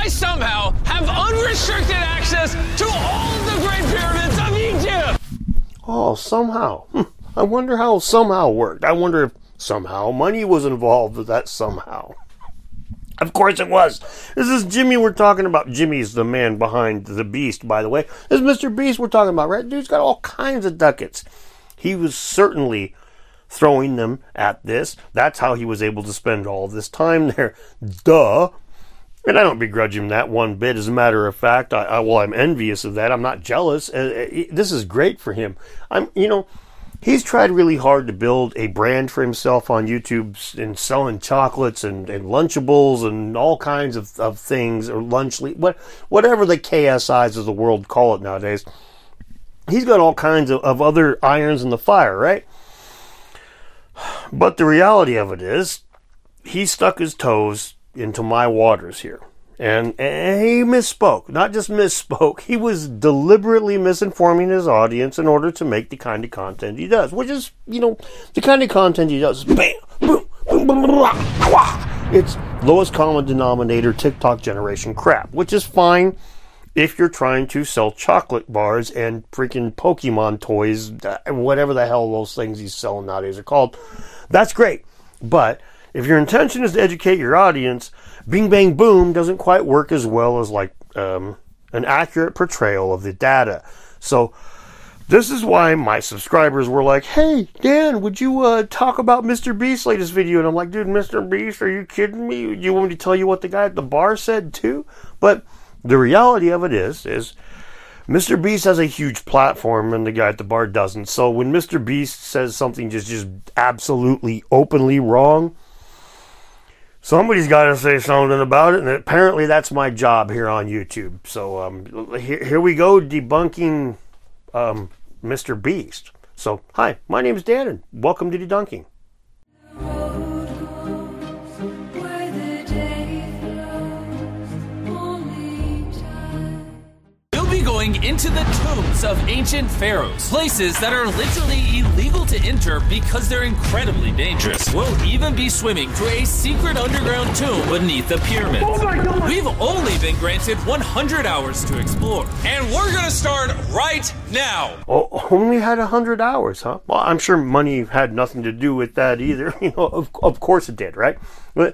I somehow have unrestricted access to all of the Great Pyramids of Egypt! Oh, somehow. I wonder how somehow worked. I wonder if somehow money was involved with that somehow. Of course it was. This is Jimmy we're talking about. Jimmy's the man behind the Beast, by the way. This is Mr. Beast we're talking about, right? Dude's got all kinds of ducats. He was certainly throwing them at this. That's how he was able to spend all this time there. Duh. And I don't begrudge him that one bit. As a matter of fact, I'm envious of that. I'm not jealous. This is great for him. He's tried really hard to build a brand for himself on YouTube and selling chocolates and Lunchables and all kinds of things, or whatever the KSIs of the world call it nowadays. He's got all kinds of other irons in the fire, right? But the reality of it is, he stuck his toes into my waters here. And he misspoke. Not just misspoke, he was deliberately misinforming his audience in order to make the kind of content he does. Which is, the kind of content he does is bam, boom, boom, boom, blah, blah. It's lowest common denominator TikTok generation crap. Which is fine if you're trying to sell chocolate bars and freaking Pokemon toys, whatever the hell those things he's selling nowadays are called. That's great. But if your intention is to educate your audience, Bing Bang Boom doesn't quite work as well as an accurate portrayal of the data. So this is why my subscribers were like, hey, Dan, would you talk about Mr. Beast's latest video? And I'm like, dude, Mr. Beast, are you kidding me? You want me to tell you what the guy at the bar said too? But the reality of it is Mr. Beast has a huge platform and the guy at the bar doesn't. So when Mr. Beast says something just absolutely openly wrong, somebody's got to say something about it, and apparently that's my job here on YouTube. So here we go, debunking Mr. Beast. So, hi, my name is Dan, and welcome to Debunking. Going into the tombs of ancient pharaohs, places that are literally illegal to enter because they're incredibly dangerous. We'll even be swimming through a secret underground tomb beneath the pyramids. Oh my God. We've only been granted 100 hours to explore, and we're gonna start right now. Oh, only had 100 hours, huh? Well, I'm sure money had nothing to do with that either. Of course it did, right? But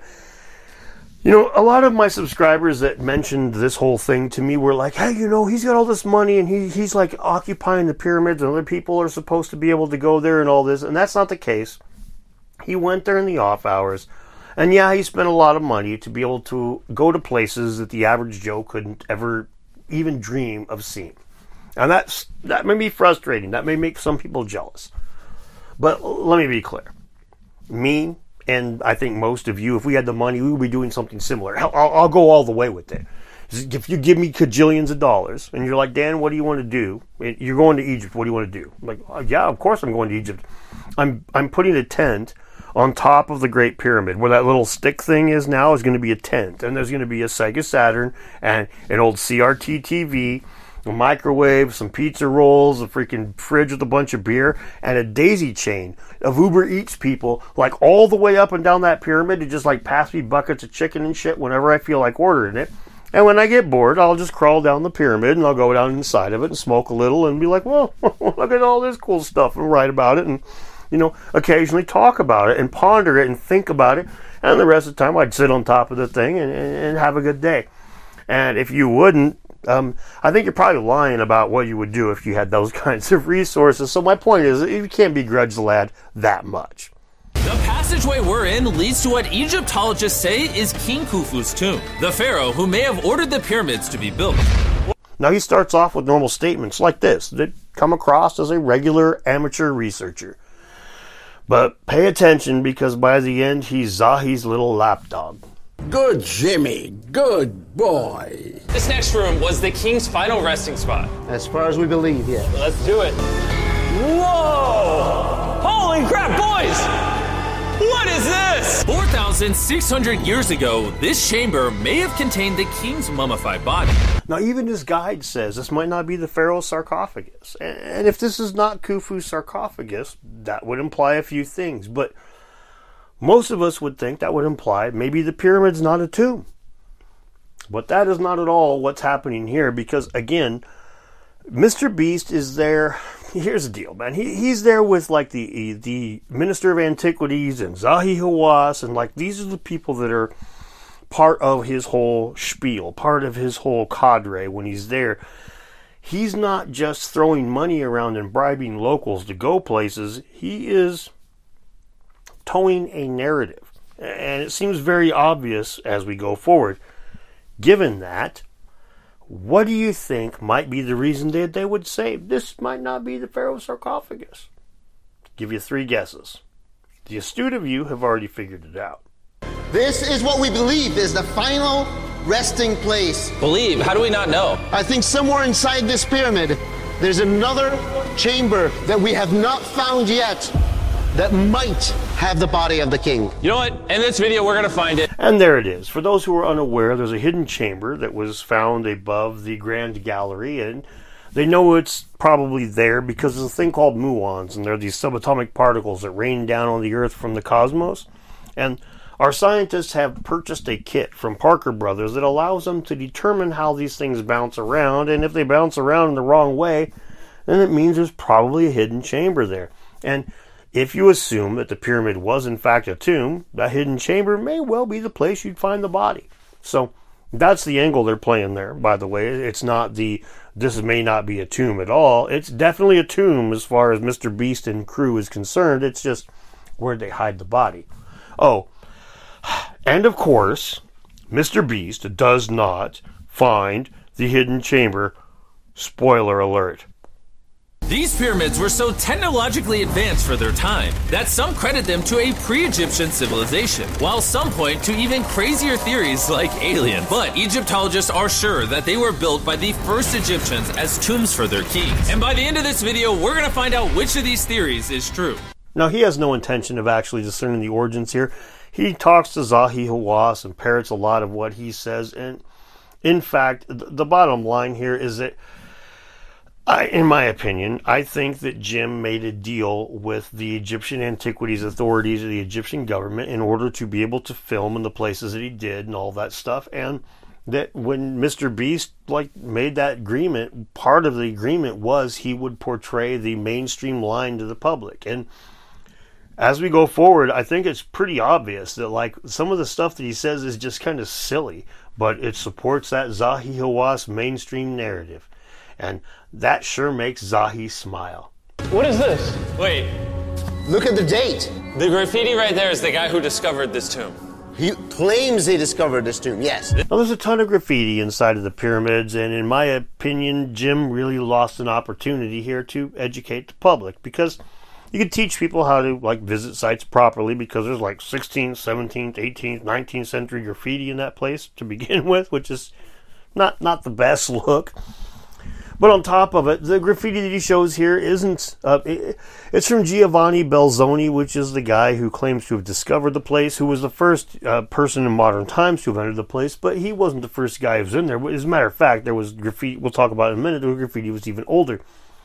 a lot of my subscribers that mentioned this whole thing to me were like, hey, he's got all this money and he's like occupying the pyramids and other people are supposed to be able to go there and all this. And that's not the case. He went there in the off hours. And yeah, he spent a lot of money to be able to go to places that the average Joe couldn't ever even dream of seeing. And that may be frustrating. That may make some people jealous. But let me be clear. Me, and I think most of you, if we had the money, we would be doing something similar. I'll go all the way with it. If you give me cajillions of dollars, and you're like, Dan, what do you want to do? You're going to Egypt. What do you want to do? I'm like, oh, yeah, of course I'm going to Egypt. I'm putting a tent on top of the Great Pyramid. Where that little stick thing is now is going to be a tent. And there's going to be a Sega Saturn and an old CRT TV, a microwave, some pizza rolls, a freaking fridge with a bunch of beer, and a daisy chain of Uber Eats people, like all the way up and down that pyramid to just like pass me buckets of chicken and shit whenever I feel like ordering it. And when I get bored, I'll just crawl down the pyramid and I'll go down inside of it and smoke a little and be like, well, look at all this cool stuff, and write about it and, occasionally talk about it and ponder it and think about it. And the rest of the time I'd sit on top of the thing and have a good day. And if you wouldn't, I think you're probably lying about what you would do if you had those kinds of resources. So my point is, you can't begrudge the lad that much. The passageway we're in leads to what Egyptologists say is King Khufu's tomb, the pharaoh who may have ordered the pyramids to be built. Now he starts off with normal statements like this that come across as a regular amateur researcher. But pay attention, because by the end he's Zahi's little lapdog. Good Jimmy, good boy. This next room was the king's final resting spot. As far as we believe, yeah. Let's do it. Whoa! Holy crap, boys! What is this? 4,600 years ago, this chamber may have contained the king's mummified body. Now, even his guide says this might not be the pharaoh's sarcophagus. And if this is not Khufu's sarcophagus, that would imply a few things. But most of us would think that would imply maybe the pyramid's not a tomb. But that is not at all what's happening here, because, again, Mr. Beast is there. Here's the deal, man. He's there with, like, the Minister of Antiquities and Zahi Hawass, and, like, these are the people that are part of his whole spiel, part of his whole cadre when he's there. He's not just throwing money around and bribing locals to go places. He is towing a narrative. And it seems very obvious as we go forward. Given that, what do you think might be the reason that they would say this might not be the Pharaoh's sarcophagus? Give you 3 guesses. The astute of you have already figured it out. This is what we believe is the final resting place. Believe? How do we not know? I think somewhere inside this pyramid, there's another chamber that we have not found yet that might have the body of the king. You know what? In this video, we're going to find it. And there it is. For those who are unaware, there's a hidden chamber that was found above the Grand Gallery, and they know it's probably there because there's a thing called muons, and they're these subatomic particles that rain down on the Earth from the cosmos. And our scientists have purchased a kit from Parker Brothers that allows them to determine how these things bounce around, and if they bounce around in the wrong way, then it means there's probably a hidden chamber there. And if you assume that the pyramid was in fact a tomb, that hidden chamber may well be the place you'd find the body. So that's the angle they're playing there, by the way. It's not this may not be a tomb at all. It's definitely a tomb as far as Mr. Beast and crew is concerned. It's just where'd they hide the body. Oh, and of course, Mr. Beast does not find the hidden chamber. Spoiler alert. These pyramids were so technologically advanced for their time that some credit them to a pre-Egyptian civilization, while some point to even crazier theories like aliens. But Egyptologists are sure that they were built by the first Egyptians as tombs for their kings. And by the end of this video, we're going to find out which of these theories is true. Now, he has no intention of actually discerning the origins here. He talks to Zahi Hawass and parrots a lot of what he says. And in fact, the bottom line here is that in my opinion, I think that Jim made a deal with the Egyptian Antiquities Authorities or the Egyptian government in order to be able to film in the places that he did and all that stuff. And that when Mr. Beast made that agreement, part of the agreement was he would portray the mainstream line to the public. And as we go forward, I think it's pretty obvious that some of the stuff that he says is just kind of silly, but it supports that Zahi Hawass mainstream narrative. And that sure makes Zahi smile. What is this? Wait, Look at the date. the graffiti right there is the guy who discovered this tomb. He claims he discovered this tomb, yes. Now, there's a ton of graffiti inside of the pyramids, and in my opinion, Jim really lost an opportunity here to educate the public, because you could teach people how to visit sites properly, because there's 16th, 17th, 18th, 19th century graffiti in that place to begin with, which is not the best look. But on top of it, the graffiti that he shows here isn't... it's from Giovanni Belzoni, which is the guy who claims to have discovered the place, who was the first person in modern times to have entered the place, but he wasn't the first guy who was in there. As a matter of fact, there was graffiti, we'll talk about it in a minute, the graffiti was even older.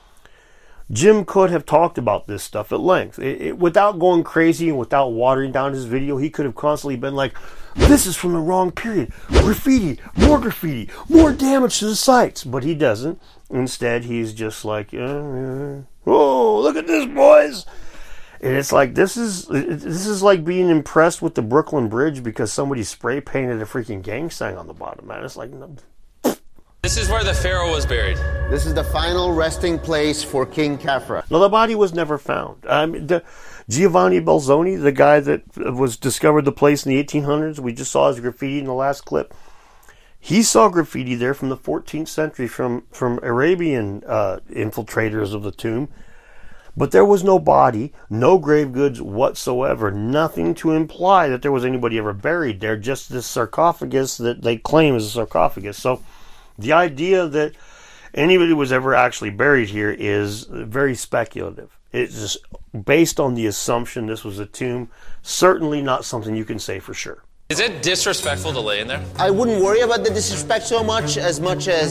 Jim could have talked about this stuff at length. Without going crazy and without watering down his video, he could have constantly been like, this is from the wrong period. Graffiti, more damage to the sites. But he doesn't. Instead, he's just like, oh, look at this, boys. And it's like, this is like being impressed with the Brooklyn Bridge because somebody spray painted a freaking gang sign on the bottom, man. It's like... This is where the pharaoh was buried. This is the final resting place for King Khafra. No, the body was never found. Giovanni Belzoni, the guy that was discovered the place in the 1800s, we just saw his graffiti in the last clip. He saw graffiti there from the 14th century from Arabian infiltrators of the tomb. But there was no body, no grave goods whatsoever, nothing to imply that there was anybody ever buried there, just this sarcophagus that they claim is a sarcophagus. So the idea that anybody was ever actually buried here is very speculative. It's just based on the assumption this was a tomb. Certainly not something you can say for sure. Is it disrespectful to lay in there? I wouldn't worry about the disrespect so much as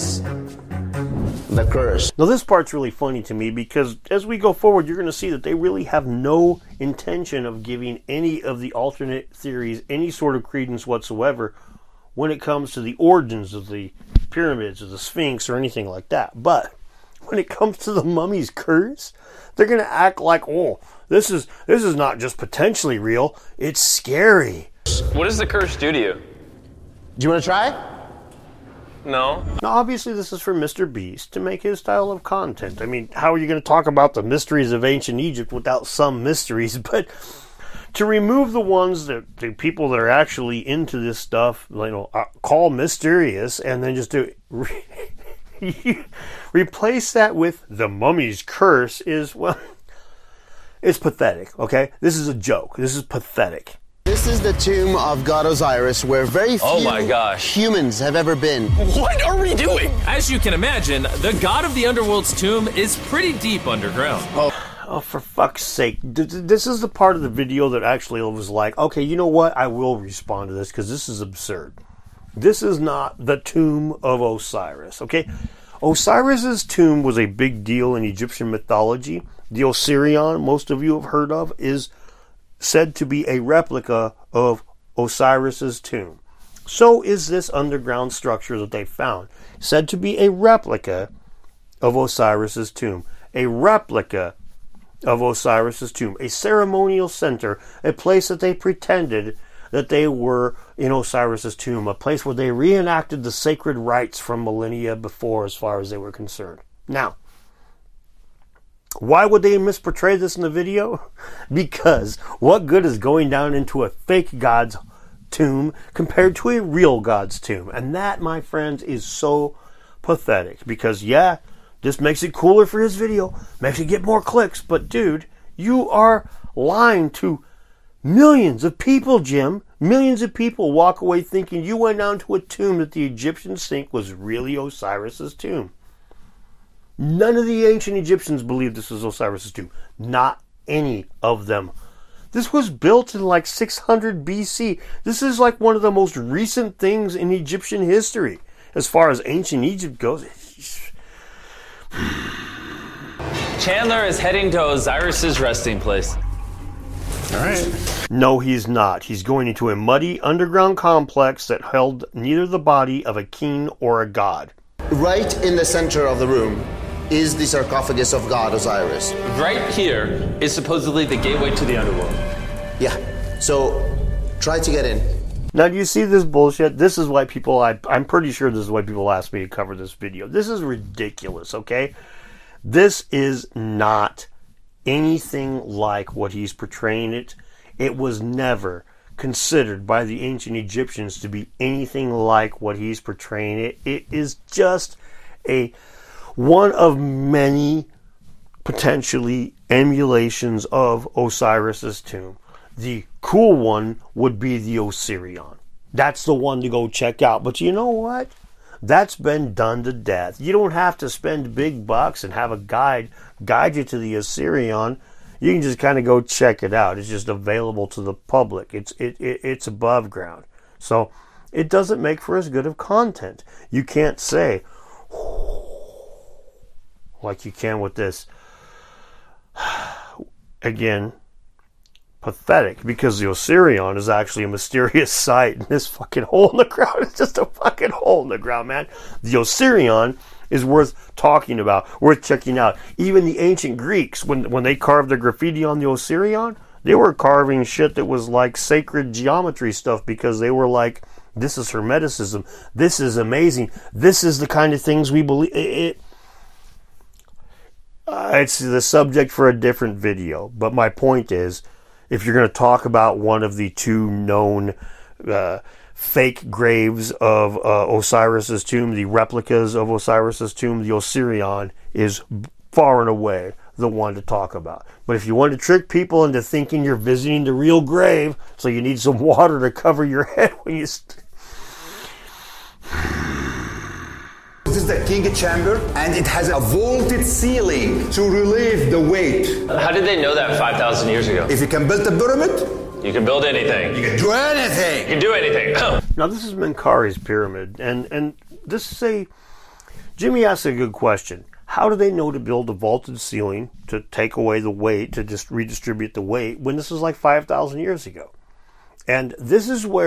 the curse. Now this part's really funny to me because as we go forward, you're going to see that they really have no intention of giving any of the alternate theories any sort of credence whatsoever. when it comes to the origins of the pyramids or the Sphinx or anything like that. But when it comes to the mummy's curse, they're going to act like, oh, this is not just potentially real, it's scary. What does the curse do to you? Do you want to try? No. Now, obviously, this is for Mr. Beast to make his style of content. I mean, how are you going to talk about the mysteries of ancient Egypt without some mysteries? But to remove the ones that the people that are actually into this stuff, call mysterious, and then just do replace that with the mummy's curse is, well, it's pathetic. Okay, this is a joke. This is pathetic. This is the tomb of God Osiris, where very few humans have ever been. What are we doing? As you can imagine, the god of the underworld's tomb is pretty deep underground. Oh, for fuck's sake. This is the part of the video that actually was like, okay, you know what? I will respond to this because this is absurd. This is not the tomb of Osiris, okay? Osiris's tomb was a big deal in Egyptian mythology. The Osirion, most of you have heard of, is said to be a replica of Osiris's tomb. So is this underground structure that they found, said to be a replica of Osiris's tomb. A replica of Osiris's tomb. A ceremonial center, a place that they pretended that they were in Osiris's tomb, a place where they reenacted the sacred rites from millennia before as far as they were concerned. Now, why would they misportray this in the video? Because what good is going down into a fake god's tomb compared to a real god's tomb? And that, my friends, is so pathetic. Because, yeah, this makes it cooler for his video, makes it get more clicks, but dude, you are lying to millions of people, Jim. Millions of people walk away thinking you went down to a tomb that the Egyptians think was really Osiris's tomb. None of the ancient Egyptians believed this was Osiris's tomb. Not any of them. This was built in like 600 BC. This is like one of the most recent things in Egyptian history. As far as ancient Egypt goes. Chandler is heading to Osiris's resting place. All right. No, he's not. He's going into a muddy underground complex that held neither the body of a king or a god. Right in the center of the room is the sarcophagus of God Osiris. Right here is supposedly the gateway to the underworld. Yeah, so try to get in. Now, do you see this bullshit? This is why people, I'm pretty sure this is why people asked me to cover this video. This is ridiculous, okay? This is not anything like what he's portraying it. It was never considered by the ancient Egyptians to be anything like what he's portraying it. It is just one of many potentially emulations of Osiris's tomb. The cool one would be the Osirion. That's the one to go check out. But you know what? That's been done to death. You don't have to spend big bucks and have a guide you to the Osirion. You can just kind of go check it out. It's just available to the public. It's above ground. So it doesn't make for as good of content. You can't say, like you can with this. Again, pathetic, because the Osirion is actually a mysterious sight, and this fucking hole in the ground is just a fucking hole in the ground, man. The Osirion is worth talking about, worth checking out. Even the ancient Greeks, when they carved their graffiti on the Osirion, they were carving shit that was like sacred geometry stuff, because they were like, this is Hermeticism, this is amazing, this is the kind of things we believe. It's the subject for a different video, but my point is, if you're going to talk about one of the two known fake graves of Osiris's tomb, the replicas of Osiris's tomb, the Osirion is far and away the one to talk about. But if you want to trick people into thinking you're visiting the real grave, so you need some water to cover your head when you... This is the king chamber, and it has a vaulted ceiling to relieve the weight. How did they know that 5,000 years ago? If you can build a pyramid, You can build anything. you can do anything. You can do anything. Now, this is Menkare's pyramid, and this is Jimmy asked a good question. How do they know to build a vaulted ceiling to take away the weight, to just redistribute the weight, when this is like 5,000 years ago? And this is where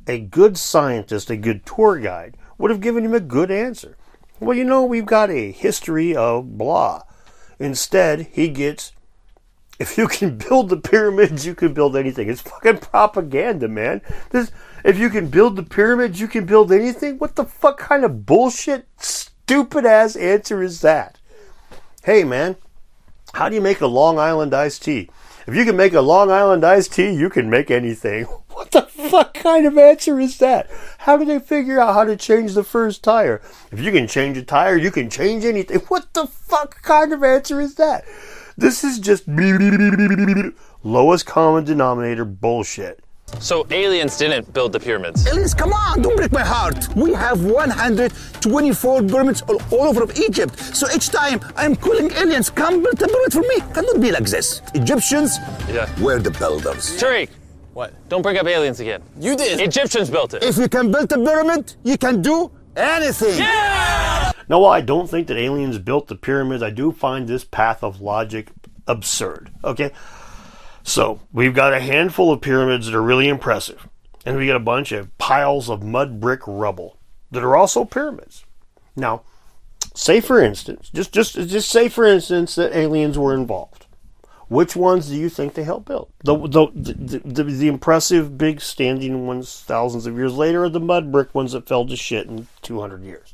a good scientist, a good tour guide, would have given him a good answer. Well, you know, we've got a history of blah. Instead, he gets, if you can build the pyramids, you can build anything. It's fucking propaganda, man. If you can build the pyramids, you can build anything? What the fuck kind of bullshit, stupid-ass answer is that? Hey, man, how do you make a Long Island iced tea? If you can make a Long Island iced tea, you can make anything. What the fuck kind of answer is that? How do they figure out how to change the first tire? If you can change a tire, you can change anything. What the fuck kind of answer is that? This is just lowest common denominator bullshit. So aliens didn't build the pyramids. Aliens, come on, don't break my heart. We have 124 pyramids all over of Egypt. So each time I'm calling aliens, come build a pyramid for me. Cannot be like this. Egyptians were the builders. Tariq, What? don't bring up aliens again. You did. Egyptians built it. If you can build a pyramid, you can do anything. Yeah! Now, while I don't think that aliens built the pyramids, I do find this path of logic absurd. Okay? So, we've got a handful of pyramids that are really impressive. And we got a bunch of piles of mud brick rubble that are also pyramids. Now, say for instance, just say for instance that aliens were involved. Which ones do you think they helped build? The impressive, big, standing ones thousands of years later, or the mud brick ones that fell to shit in 200 years?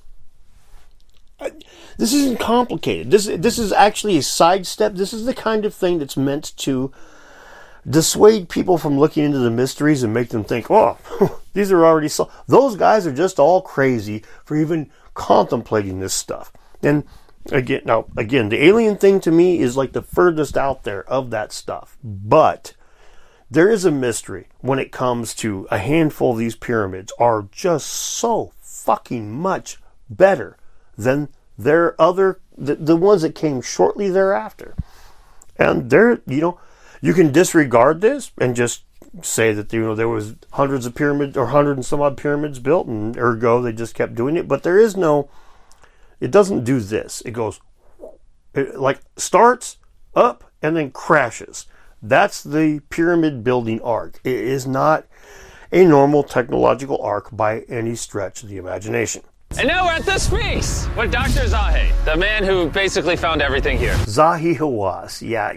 This isn't complicated. This is actually a sidestep. This is the kind of thing that's meant to dissuade people from looking into the mysteries and make them think, oh, these are already solved. Those guys are just all crazy for even contemplating this stuff. And again, the alien thing to me is like the furthest out there of that stuff. But there is a mystery when it comes to a handful of these pyramids are just so fucking much better than their the ones that came shortly thereafter. And you can disregard this and just say that, there was hundreds of pyramids or 100 and some odd pyramids built, and ergo they just kept doing it. But it doesn't do this. It goes, starts up and then crashes. That's the pyramid building arc. It is not a normal technological arc by any stretch of the imagination. And now we're at the Sphinx with Dr. Zahe, the man who basically found everything here. Zahi Hawass. Yeah,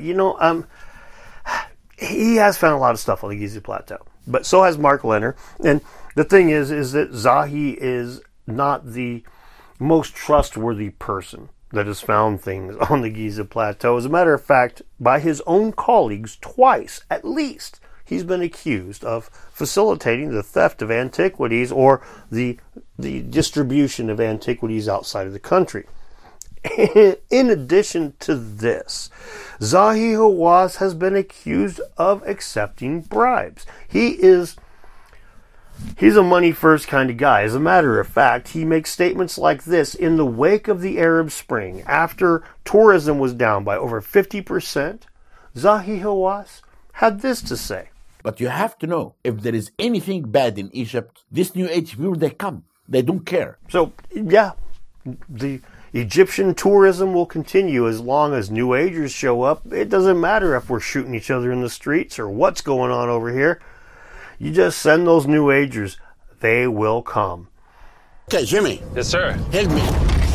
he has found a lot of stuff on the Giza Plateau. But so has Mark Leonard. And the thing is that Zahi is not the most trustworthy person that has found things on the Giza Plateau. As a matter of fact, by his own colleagues, twice at least, he's been accused of facilitating the theft of antiquities or the distribution of antiquities outside of the country. In addition to this, Zahi Hawass has been accused of accepting bribes. He's a money first kind of guy. As a matter of fact, he makes statements like this in the wake of the Arab Spring. After tourism was down by over 50%, Zahi Hawass had this to say. But you have to know, if there is anything bad in Egypt, this New Age people, they come. They don't care. So, yeah, the Egyptian tourism will continue as long as New Agers show up. It doesn't matter if we're shooting each other in the streets or what's going on over here. You just send those New Agers. They will come. Okay, Jimmy. Yes, sir. Help me.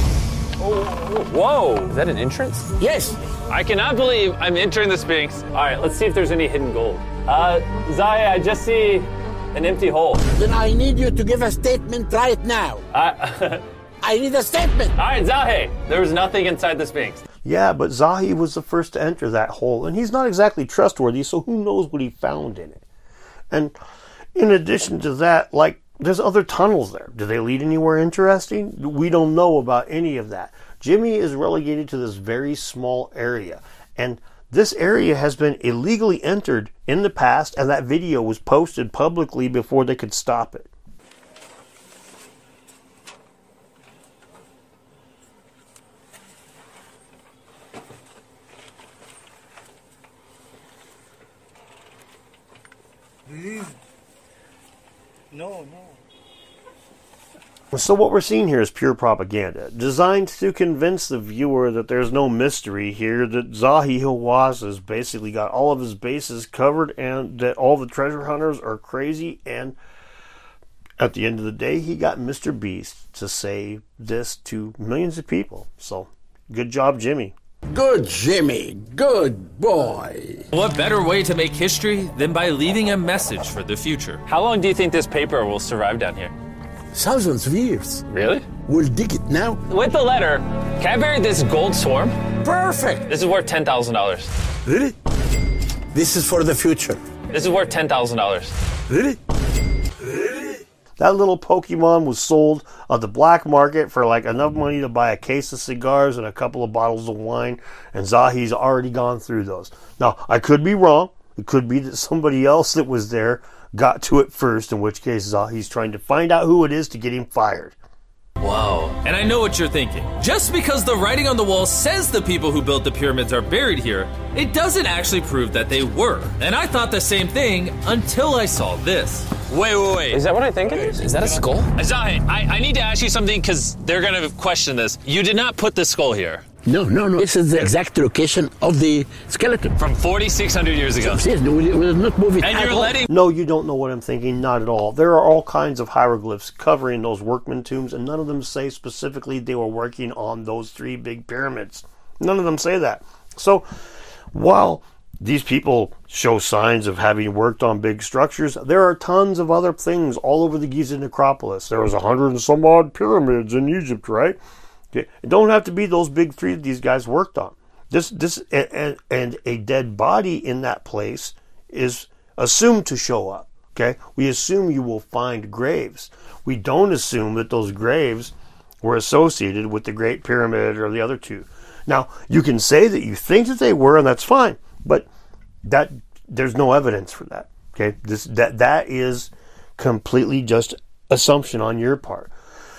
Whoa, is that an entrance? Yes. I cannot believe I'm entering the Sphinx. All right, let's see if there's any hidden gold. Zahe, I just see an empty hole. Then I need you to give a statement right now. I need a statement. All right, Zahe, there was nothing inside the Sphinx. Yeah, but Zahi was the first to enter that hole, and he's not exactly trustworthy, so who knows what he found in it. And in addition to that, there's other tunnels there. Do they lead anywhere interesting? We don't know about any of that. Jimmy is relegated to this very small area, and this area has been illegally entered in the past, and that video was posted publicly before they could stop it. No. So what we're seeing here is pure propaganda, designed to convince the viewer that there's no mystery here, that Zahi Hawass has basically got all of his bases covered, and that all the treasure hunters are crazy, and At the end of the day, he got Mr. Beast to say this to millions of people. So, good job, Jimmy. Good, Jimmy. Good boy. What better way to make history than by leaving a message for the future? How long do you think this paper will survive down here? Thousands of years. Really? We'll dig it now. With the letter, can I bury this gold swarm? Perfect. This is worth $10,000. Really? This is for the future. This is worth $10,000. Really? That little Pokemon was sold on the black market for like enough money to buy a case of cigars and a couple of bottles of wine, and Zahi's already gone through those. Now, I could be wrong. It could be that somebody else that was there got to it first, in which case Zahi's trying to find out who it is to get him fired. Whoa. And I know what you're thinking. Just because the writing on the wall says the people who built the pyramids are buried here, it doesn't actually prove that they were. And I thought the same thing until I saw this. Wait. Is that what I think it is? Is that a skull? Zahi, I need to ask you something because they're going to question this. You did not put the skull here. No. This is the exact location of the skeleton. From 4,600 years ago. Yes, we will not move it. And you're letting... No, you don't know what I'm thinking. Not at all. There are all kinds of hieroglyphs covering those workman tombs, and none of them say specifically they were working on those 3 big pyramids. None of them say that. So, while these people show signs of having worked on big structures, there are tons of other things all over the Giza necropolis. There was 100 and some odd pyramids in Egypt, right? Okay. It don't have to be those big 3 that these guys worked on. And a dead body in that place is assumed to show up. Okay, we assume you will find graves. We don't assume that those graves were associated with the Great Pyramid or the other 2. Now, you can say that you think that they were, and that's fine, but that there's no evidence for that. Okay, that is completely just assumption on your part.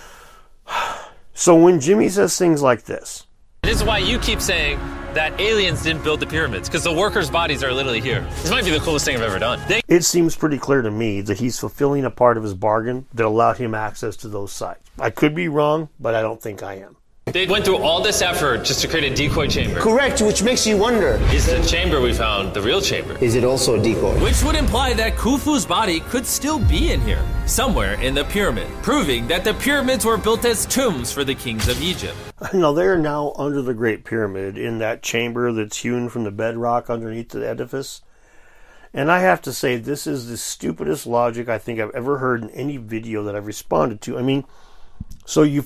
So when Jimmy says things like this is why you keep saying that aliens didn't build the pyramids, because the workers' bodies are literally here. This might be the coolest thing I've ever done. It seems pretty clear to me that he's fulfilling a part of his bargain that allowed him access to those sites. I could be wrong, but I don't think I am. They went through all this effort just to create a decoy chamber. Correct, which makes you wonder. Is the chamber we found the real chamber? Is it also a decoy? Which would imply that Khufu's body could still be in here, somewhere in the pyramid, proving that the pyramids were built as tombs for the kings of Egypt. No, they are now under the Great Pyramid in that chamber that's hewn from the bedrock underneath the edifice. And I have to say, this is the stupidest logic I think I've ever heard in any video that I've responded to. I mean, so you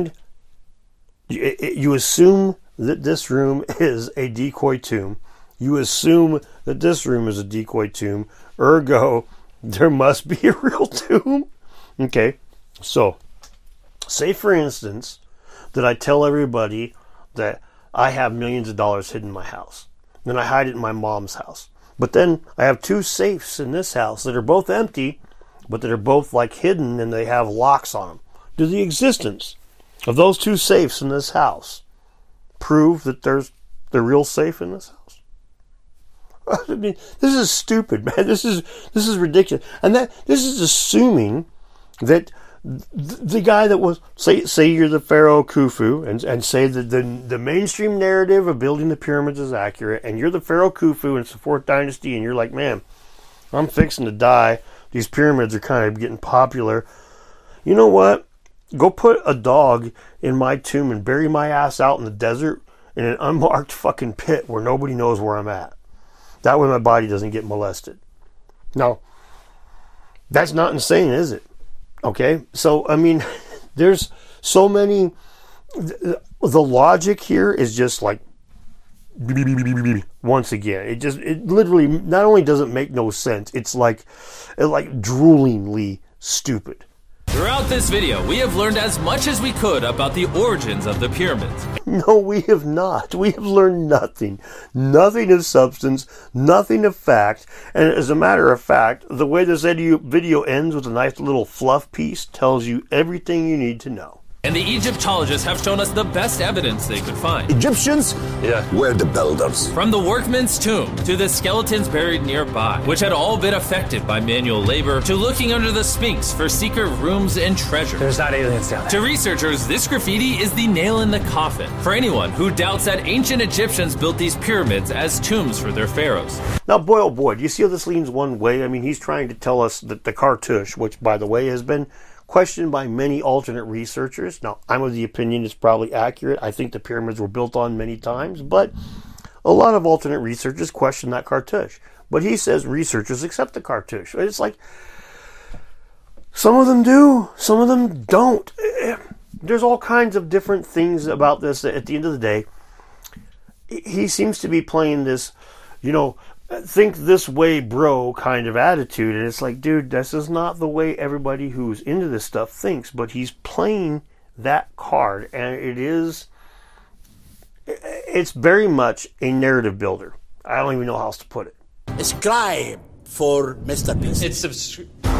assume that this room is a decoy tomb. You assume that this room is a decoy tomb. Ergo, there must be a real tomb. Okay, so say for instance that I tell everybody that I have millions of dollars hidden in my house. Then I hide it in my mom's house. But then I have 2 safes in this house that are both empty, but that are both like hidden and they have locks on them. Do the existence of those 2 safes in this house prove that there's the real safe in this house? I mean, this is stupid, man. This is ridiculous. And this is assuming that the guy that was, say you're the Pharaoh Khufu, and say that the mainstream narrative of building the pyramids is accurate, and you're the Pharaoh Khufu and it's the 4th dynasty, and you're like, man, I'm fixing to die. These pyramids are kind of getting popular. You know what? Go put a dog in my tomb and bury my ass out in the desert in an unmarked fucking pit where nobody knows where I'm at. That way my body doesn't get molested. Now, that's not insane, is it? Okay? So, I mean, there's so many... The logic here is just like... Once again. It literally not only doesn't make no sense, it's like droolingly stupid. Throughout this video, we have learned as much as we could about the origins of the pyramids. No, we have not. We have learned nothing. Nothing of substance, nothing of fact. And as a matter of fact, the way this video ends with a nice little fluff piece tells you everything you need to know. And the Egyptologists have shown us the best evidence they could find. Egyptians were the builders. From the workman's tomb to the skeletons buried nearby, which had all been affected by manual labor, to looking under the Sphinx for secret rooms and treasure. There's not aliens down there. To researchers, this graffiti is the nail in the coffin for anyone who doubts that ancient Egyptians built these pyramids as tombs for their pharaohs. Now, boy, oh boy, do you see how this leans one way? I mean, he's trying to tell us that the cartouche, which, by the way, has been questioned by many alternate researchers. Now, I'm of the opinion it's probably accurate. I think the pyramids were built on many times, but a lot of alternate researchers question that cartouche. But he says researchers accept the cartouche. It's like, some of them do, some of them don't. There's all kinds of different things about this. At the end of the day, he seems to be playing this, think this way, bro, kind of attitude. And it's like, dude, this is not the way everybody who's into this stuff thinks. But he's playing that card, and it's very much a narrative builder. I don't even know how else to put it. Subscribe for Mr. Beast. It's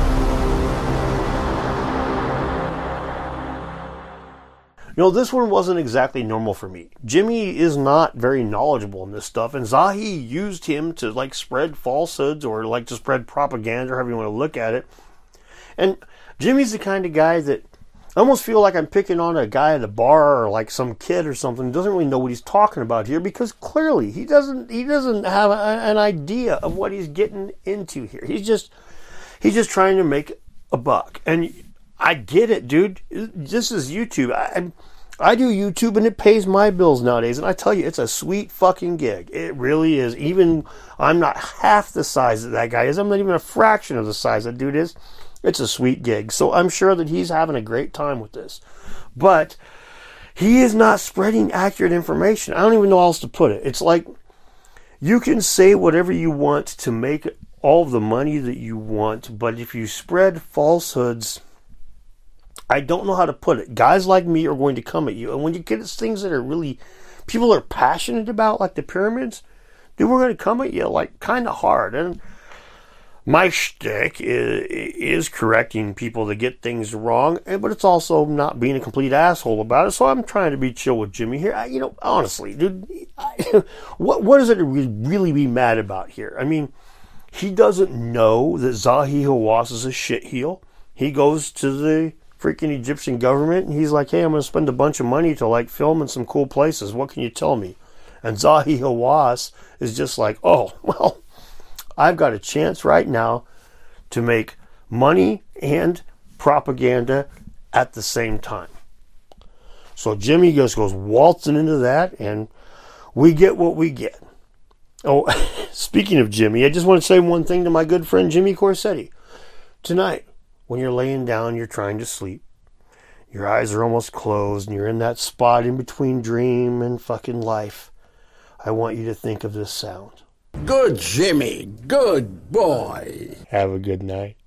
this one wasn't exactly normal for me. Jimmy is not very knowledgeable in this stuff, and Zahi used him to spread falsehoods or to spread propaganda, or however you want to look at it. And Jimmy's the kind of guy that I almost feel like I'm picking on a guy at a bar or some kid or something who doesn't really know what he's talking about here, because clearly he doesn't have an idea of what he's getting into here. He's just trying to make a buck. And I get it, dude. This is YouTube. I do YouTube, and it pays my bills nowadays. And I tell you, it's a sweet fucking gig. It really is. Even I'm not half the size that that guy is. I'm not even a fraction of the size that dude is. It's a sweet gig. So I'm sure that he's having a great time with this. But he is not spreading accurate information. I don't even know how else to put it. It's like, you can say whatever you want to make all the money that you want, but if you spread falsehoods, I don't know how to put it. Guys like me are going to come at you. And when you get things that are really, people are passionate about, like the pyramids, dude, we're going to come at you kind of hard. And my shtick is correcting people that get things wrong, but it's also not being a complete asshole about it. So I'm trying to be chill with Jimmy here. Honestly, dude, what is it to really be mad about here? I mean, he doesn't know that Zahi Hawass is a shitheel. He goes to the freaking Egyptian government, and he's like, hey, I'm going to spend a bunch of money to film in some cool places. What can you tell me? And Zahi Hawass is just like, oh, well, I've got a chance right now to make money and propaganda at the same time. So Jimmy just goes waltzing into that, and we get what we get. Oh, speaking of Jimmy, I just want to say one thing to my good friend Jimmy Corsetti. Tonight, when you're laying down, you're trying to sleep, your eyes are almost closed, and you're in that spot in between dream and fucking life, I want you to think of this sound. Good, Jimmy. Good boy. Have a good night.